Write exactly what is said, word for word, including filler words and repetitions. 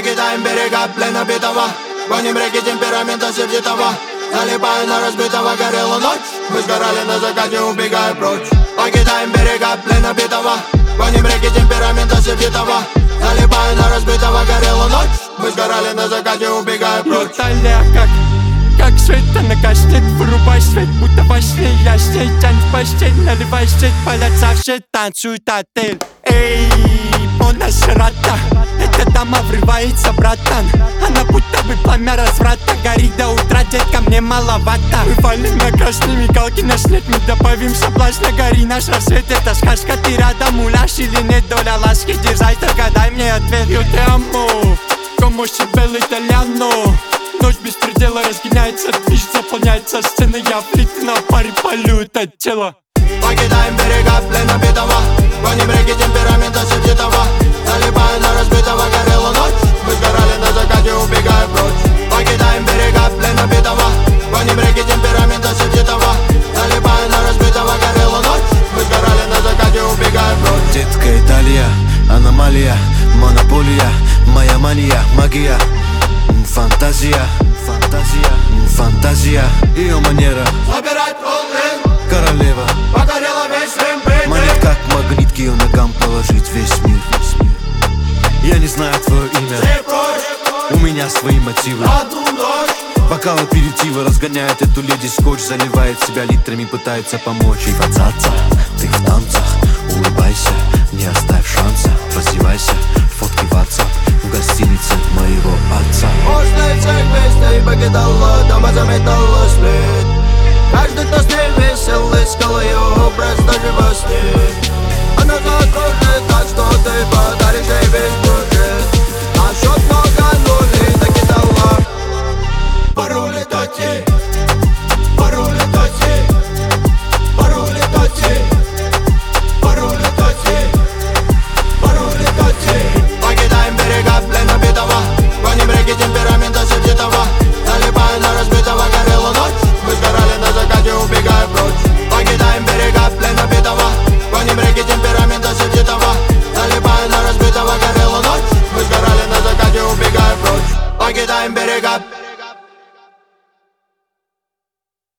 Покидаем берега плена битого, гоним реки темперамента сердитого. Залипая на разбитого, горела ночь, мы сгорали на закате, убегая прочь. Покидаем берега плена битого, гоним реки темперамента сердитого. Залипая на разбитого, горела ночь, мы сгорали на закате, убегая прочь. Италия как, как свет, она гаснет, вырубай свет, будто во сне. Я с ней тянет в постель, наливай свет, палятся все, танцует отель. Эй, Монасерата, эта дама врывается, братан. Она будто бы пламя разврата, горит до утра, детка, мне маловато. Вывали на красной мигалки, наш след, мы добавим соблазна. Гори наш рассвет, это сказка, ты рядом, муляж или нет, доля ласки. Дерзай, только дай мне ответ. Yo te amo, como si bello italiano. Ночь без предела разгоняется, движ заполняется сцена. Я флит на паре полю это тело. Покидаем берега плена битого, гоним реки темперамента сердитого. Залипая на разбитого, горела ночь, мы сгорали на закате, убегая прочь. Покидаем берега плена битого, гоним реки темперамента сердитого. Залипая на разбитого, горела ночь, мы сгорали на закате, убегая прочь. Детка Италия, аномалия, монополия, моя мания, магия. Фантазия, фантазия, фантазия, ее манера Собирать волны, королева покорила весь Рим. манит как магнит, к ее ногам положить весь мир. Я не знаю твое имя, Ты прочь, у меня свои мотивы. одну ночь. Бокал аперитива разгоняет эту леди скотч, заливает себя литрами, пытается помочь. И в отца, ты в танце,